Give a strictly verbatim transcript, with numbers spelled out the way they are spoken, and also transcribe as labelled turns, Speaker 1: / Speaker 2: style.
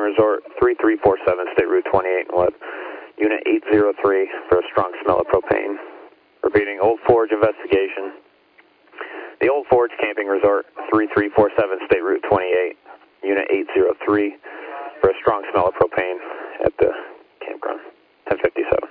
Speaker 1: Resort, three three four seven, State Route twenty-eight in Wood. Unit eight zero three for a strong smell of propane. Repeating, Old Forge investigation. The Old Forge Camping Resort, three three four seven, State Route twenty-eight. Unit eight zero three for a strong smell of propane at the campground. ten fifty-seven.